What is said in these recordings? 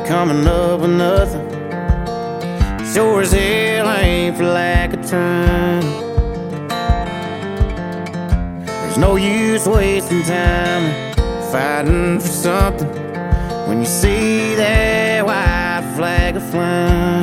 coming up with nothing. Sure as hell ain't for lack of trying. There's no use wasting time fighting for something when you see that white flag a flying.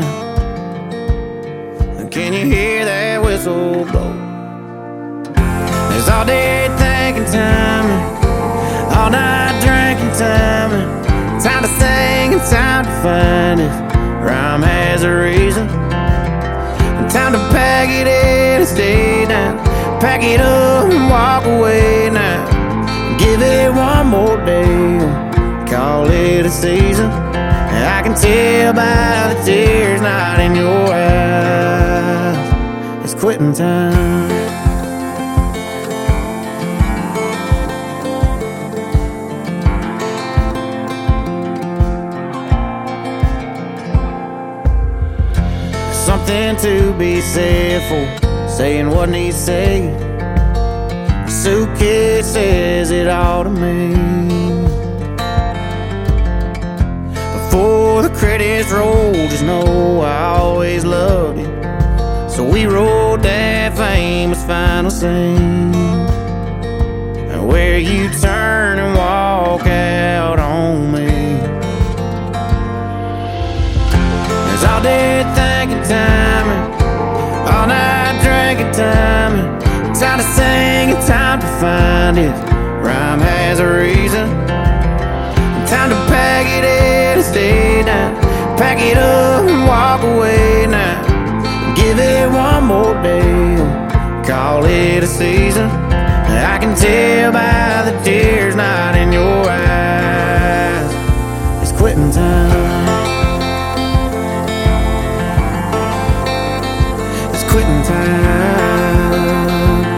Can you hear that whistle blow? There's all day thinking timing, all night drinking timing. Time to sing and time to find it. Rhyme has a reason. Time to pack it in and stay down. Pack it up and walk away now. Give it one more day, call it a season. I can tell by the tears not in your eyes, it's quitting time. Something to be said for saying what needs said. Suitcase says it all to me. Before the credits roll, just know I always loved you. So we wrote that famous final scene, where you turn and walk out on me. There's all day thinking timing, all night drinking timing. Time to sing and time to find it. Rhyme has a reason. Time to pack it in and stay down. Pack it up and walk away now. Give it one more day, call it a season. I can tell by the tears not in your eyes, it's quitting time. It's quitting time.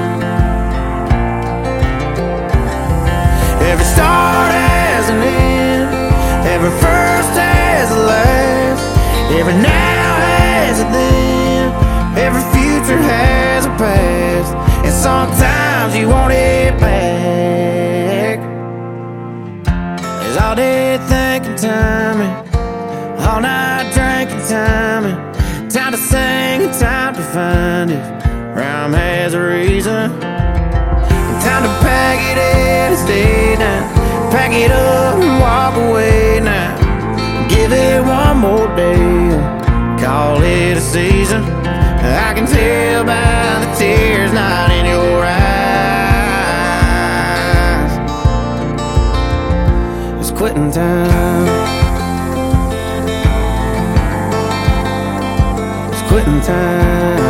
Every start has an end, every first has a last. Every now has a then, every future has a past. And sometimes you want it back. There's all day thinking timing, all night drinking timing. Time to sing and time to find it. Rhyme has a reason. Time to pack it in and stay down. Pack it up and walk away now. Give it one more day, call it a season. I can tell by the tears not in your eyes, it's quitting time. It's quitting time.